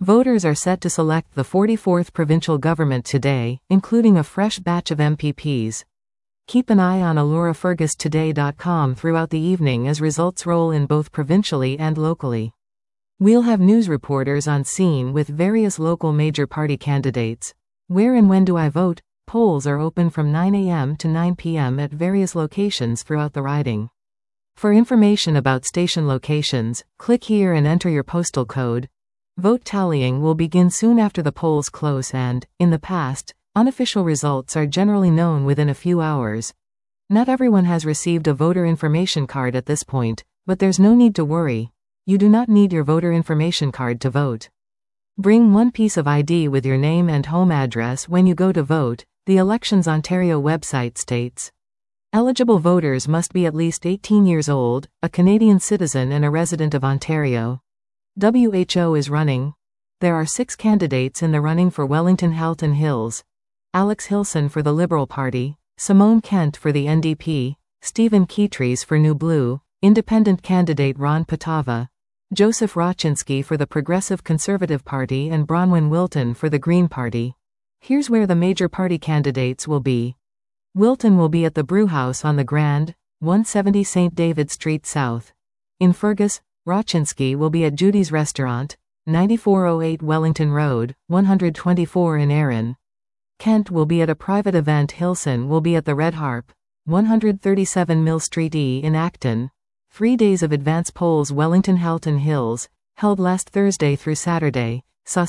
Voters are set to select the 44th provincial government today, including a fresh batch of MPPs. Keep an eye on AloraFergustoday.com throughout the evening as results roll in both provincially and locally. We'll have news reporters on scene with various local major party candidates. Where and when do I vote? Polls are open from 9 a.m. to 9 p.m. at various locations throughout the riding. For information about station locations, click here and enter your postal code. Vote tallying will begin soon after the polls close and, in the past, unofficial results are generally known within a few hours. Not everyone has received a voter information card at this point, but there's no need to worry. You do not need your voter information card to vote. Bring one piece of ID with your name and home address when you go to vote, the Elections Ontario website states. Eligible voters must be at least 18 years old, a Canadian citizen and a resident of Ontario. WHO is running. There are 6 candidates in the running for Wellington Halton Hills. Alex Hilson for the Liberal Party, Simone Kent for the NDP, Stephen Keatries for New Blue, independent candidate Ron Patava, Joseph Rachinski for the Progressive Conservative Party and Bronwyn Wilton for the Green Party. Here's where the major party candidates will be. Wilton will be at the Brewhouse on the Grand, 170 St. David Street South. In Fergus, Rachinski will be at Judy's Restaurant, 9408 Wellington Road, 124 in Erin. Kent will be at a private event. Hilson will be at the Red Harp, 137 Mill Street E in Acton. 3 days of advance polls. Wellington Halton Hills, held last Thursday through Saturday, saw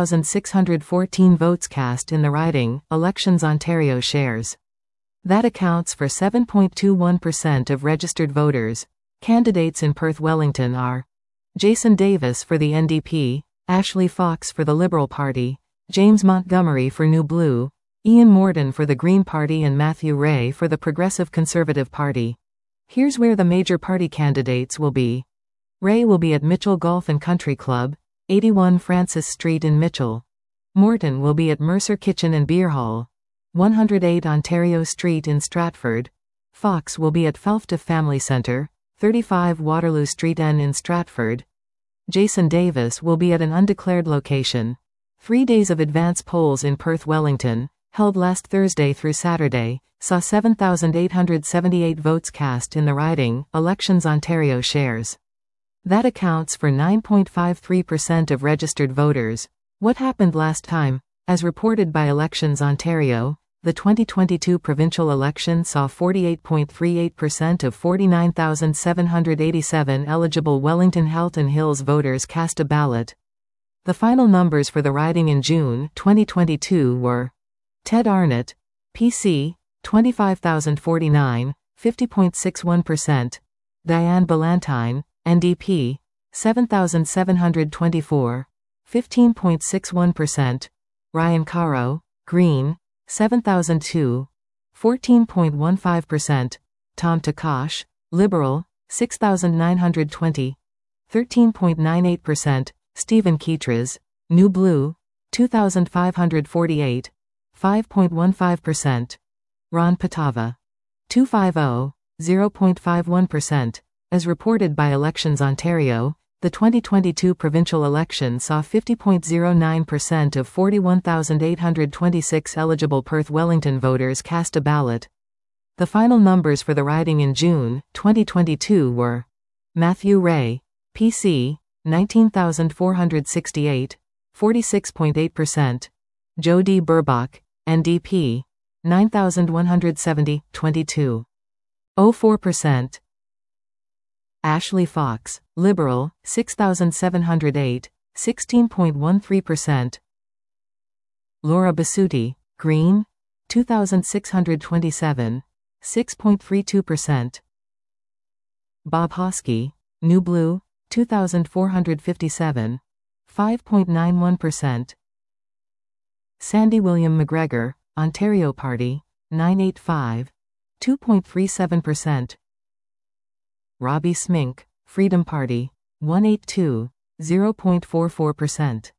7,614 votes cast in the riding. Elections Ontario shares. That accounts for 7.21% of registered voters. Candidates in Perth Wellington are Jason Davis for the NDP, Ashley Fox for the Liberal Party, James Montgomery for New Blue, Ian Morden for the Green Party and Matthew Ray for the Progressive Conservative Party. Here's where the major party candidates will be. Ray will be at Mitchell Golf and Country Club, 81 Francis Street in Mitchell. Morden will be at Mercer Kitchen and Beer Hall, 108 Ontario Street in Stratford. Fox will be at Falfta Family Centre, 35 Waterloo Street N in Stratford. Jason Davis will be at an undeclared location. 3 days of advance polls in Perth Wellington, held last Thursday through Saturday, saw 7,878 votes cast in the riding. Elections Ontario shares. That accounts for 9.53% of registered voters. What happened last time? As reported by Elections Ontario, the 2022 provincial election saw 48.38% of 49,787 eligible Wellington Halton Hills voters cast a ballot. The final numbers for the riding in June 2022 were Ted Arnott, PC, 25,049, 50.61%, Diane Ballantyne, NDP, 7,724, 15.61%, Ryan Caro, Green, 7,002, 14.15%, Tom Takash, Liberal, 6,920, 13.98%, Stephen Keatries, New Blue, 2,548, 5.15%, Ron Patava, 250, 0.51%. As reported by Elections Ontario, the 2022 provincial election saw 50.09% of 41,826 eligible Perth Wellington voters cast a ballot. The final numbers for the riding in June 2022 were Matthew Ray, PC, 19,468, 46.8%, Joe D. Burbach, NDP, 9,170, 22.04%. Ashley Fox, Liberal, 6,708, 16.13%. Laura Basutti, Green, 2,627, 6.32%. Bob Hosky, New Blue, 2,457, 5.91%. Sandy William McGregor, Ontario Party, 985, 2.37%. Robbie Smink, Freedom Party, 182, 0.44%.